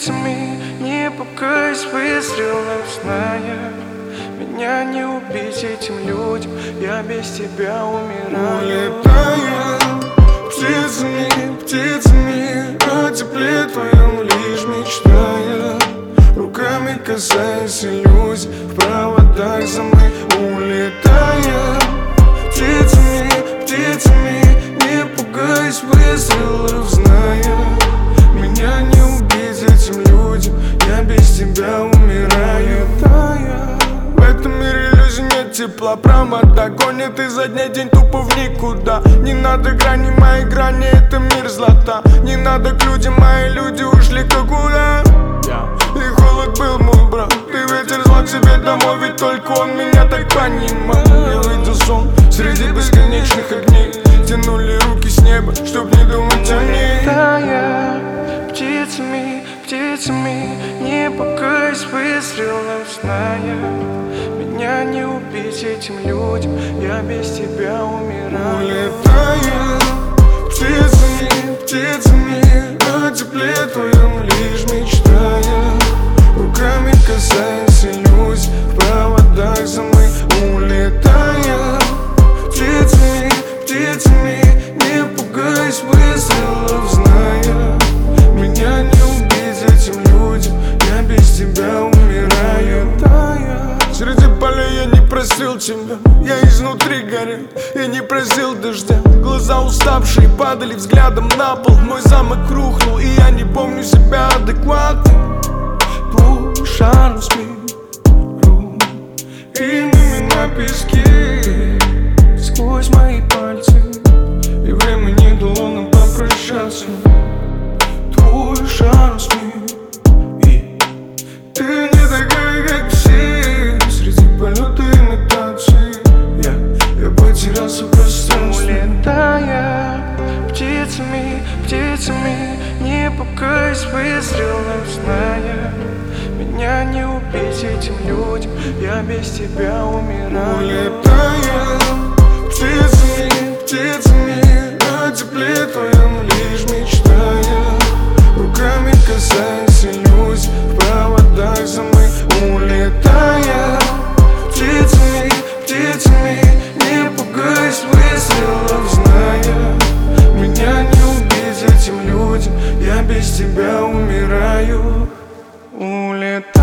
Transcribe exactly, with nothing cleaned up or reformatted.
птицами, не пугаясь выстрелов, зная, меня не убить этим людям, я без тебя умираю. Улетая птицами, птицами, о тепле твоем лишь мечтая, руками касаясь иллюзий, в проводах замы. Улетая птицами, птицами, не пугаясь выстрелов, зная, меня не убить этим людям, я без тебя умираю. В этом мире иллюзий нет тепла, провода гонят изо дня день тупо в никуда. Не надо грани, мои грани, это мир злата. Не надо к людям, мои люди ушли-ка куда? И холод был мой брат, ты ветер зла к себе домой, ведь только он меня так понимал. Я видел сон среди бесконечных огней, тянули руки с неба, чтоб не думать о ней. Улетая птицами, птицами, не пугаясь выстрелов, зная, меня не убить этим людям, я без тебя умираю. Улетая птицами, птицами, о тепле твоем лишь мечтая, руками касаясь иллюзий, в проводах замы. Улетая птицами, птицами, не пугаясь выстрелов, зная, меня не убить этим людям, я без тебя умираю. Среди полей я не просил тебя, я изнутри горел, я не просил дождя. Глаза уставшие падали взглядом на пол, мой замок рухнул, и я не помню себя адекватным. Твой шарм смиру имя на песке сквозь мои пальцы, и время не дало нам попрощаться. Твой шарм смиру, и ты не такая, как все. Среди полета имитации я, я потерялся в пространстве. Улетая птицами, птицами, не пугаясь выстрелов, зная, меня не убить этим людям, я без тебя умираю. Улетая птицами, птицами, о тепле твоем лишь мечтая, руками касаясь иллюзий, в проводах замы. Улетая птицами, птицами, не пугаясь выстрелов, зная, меня не убить этим людям, я без тебя умираю. Улетая